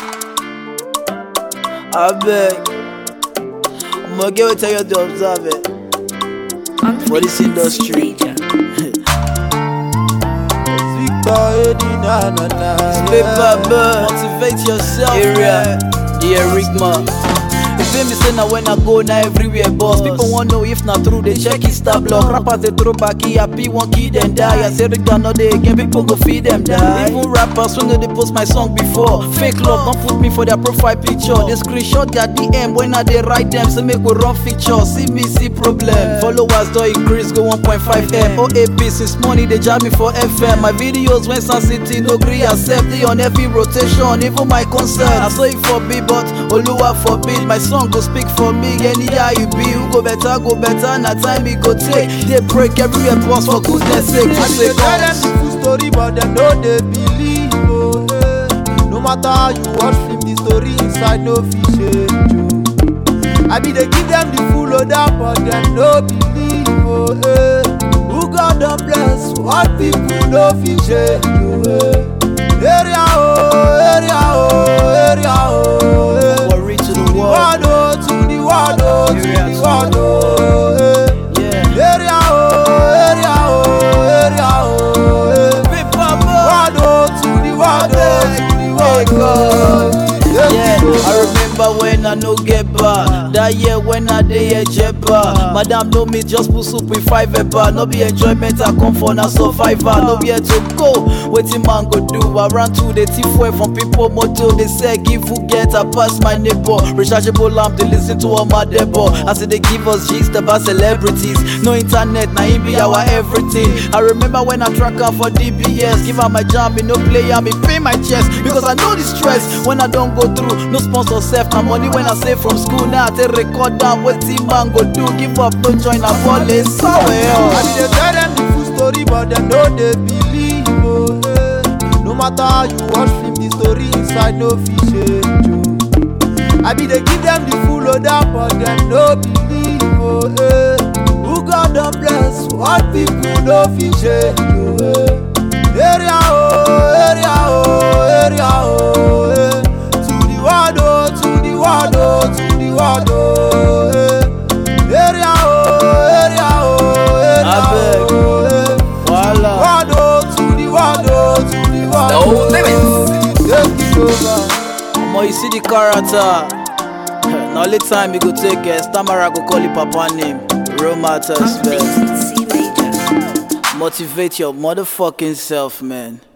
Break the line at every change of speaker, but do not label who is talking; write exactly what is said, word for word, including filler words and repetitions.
I beg. I'ma get tell you to observe it for this industry. Paper bird, motivate yourself. Area, the Erigma. Feel me say now when I go now everywhere boss. People want know if not true, they check his star block. Rappers they throw back here, P one kid and die. I say Rick not day again, people go feed them die. Even rappers when they post my song before. Fake love, don't put me for their profile picture. They screenshot their D M when I they write them. So make we run feature, C B C problem. Followers don't increase, go one point five M. O A P since money they jam me for F M. My videos when Sun City no agree accept. They on every rotation, even my concert. I saw it forbid, but Oluwa forbid. My song go speak for me, anyhow you be. Who go better, go better, na time it go take. They break everywhere pause for goodness sake.
I be dey tell them the full story, but them no they believe. Oh, eh. No matter how you watch film, the story inside no fit change. I be dey give them the full order, but them no believe. Oh, eh. Who God don bless, what people no fit change. Oh, eh. Area oh, area oh, area oh, eh.
Worry to the world.
Wado to the wado, to the wado, eh.
Yeah.
Area oh, area oh, area oh, eh.
Paper bird.
Wado to the wado, to the wado.
Yeah, I remember when I no get bar. That year when I dey a jebba. Madam know me just put soup with five eba. No be enjoyment I come for na survivor. No be here to go. Wetin man go do? I ran to the thief way from people moto. They say give who get I pass my neighbor. Rechargeable lamp they listen to all my debo. I say they give us gist about celebrities. No internet na him be our everything. I remember when I track her for D B S. Give her my jam, me no play me pay my chest because I know the stress when I don't go through. No sponsor self, na money when I save from school. Now I take record down what team man go do. Give up, no join a ball in somewhere else.
I be dey tell them the full story, but them no they believe. Oh, eh. No matter how you watch film, the story inside no fit change. Oh. I be dey give them the full order, but them no believe. Oh, eh. Who God don bless, what people no fit change. Oh, eh. Area oh, area oh, area oh, eh. Wado to the wado, to the wado, eh. Area oh, area oh, area oh, eh.
Voila.
Wado to the wado, to the wado. Take it over.
Omo, you see the character. Now only time you go take a Stamara go call you papa name. Real matters, man. Motivate your motherfucking self, man.